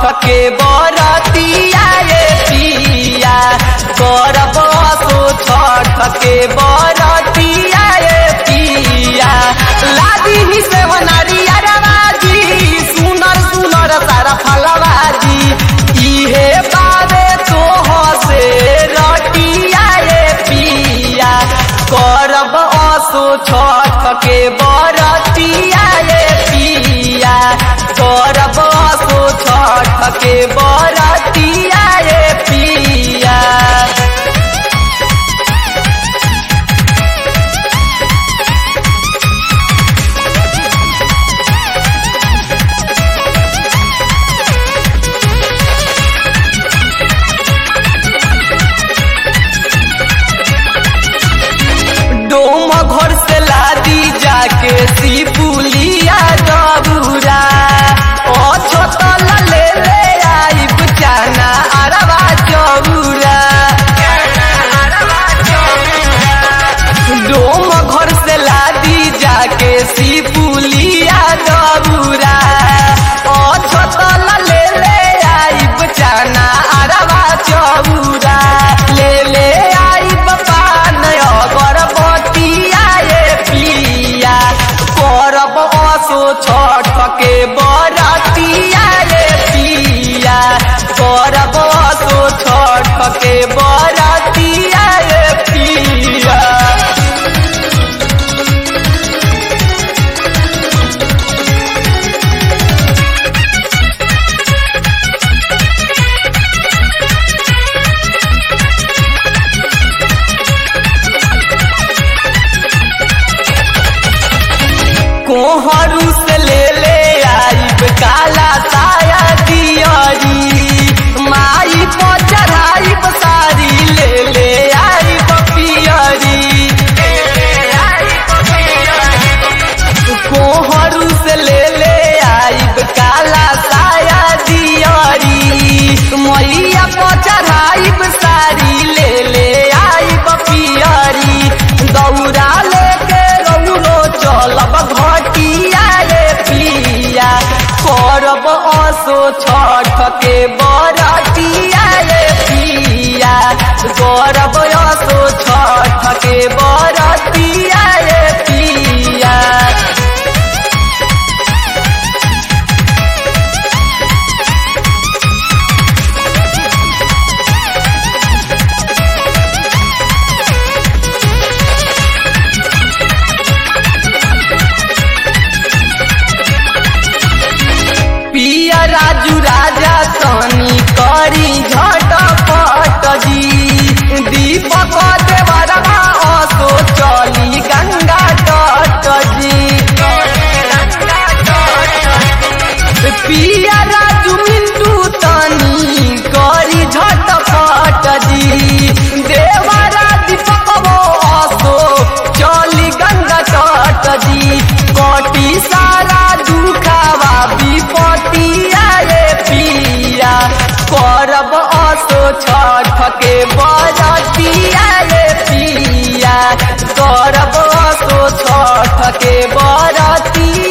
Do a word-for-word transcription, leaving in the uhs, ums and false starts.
के बरतिया रे पिया करब असो छठ के बरतिया रे पिया लादी ही से वनारिया रवाजी सुनर सुनर सारा फलवाजी इहे बारे तो हसे रटिया रे पिया करब असो छठ के बरतिया रे पिया करब असो छठ के बरतिया रे पिया। डोम घर से लादी जाके सिपुलिया दबुरा अछतल ले ले आइब जाना अरवा चौरा डोम घर से लादी जाके सिपुलिया दबुरा अछतल ले ले आइब जाना अरवा चौरा ले ले आइब पान अगरबत्तिया रे पिया करब असो छठ के बरतिया रे पिया करब असो छठ के बरतिया रे पिया। कोहरू से ले ले आइब काला साया दियरी माई पर चढ़ाइब सारी ले ले आइब पियरी कोहरू से ले ले आइब काला साया दियरी मैया पर चढ़ाइब सारी ले ले आइब पियरी दौरा लेके रौनो चलब घटिया रे पिया करब असो छठ के बरतिया रे पिया करब असो छठ के बरतिया रे पिया। पिया राजू राजा तनी करी झटपट जी दीपक देवरवा असो चली गंगा तट जी पिया राजू मिंटू तनी करी झटपट जी देवरा दीपक असो चली गंगा तट जी कटी सारा दुखावा विपतिया रे पिया करब असो छठ के बरतिया रे पिया करब असो छठ के बरतिया।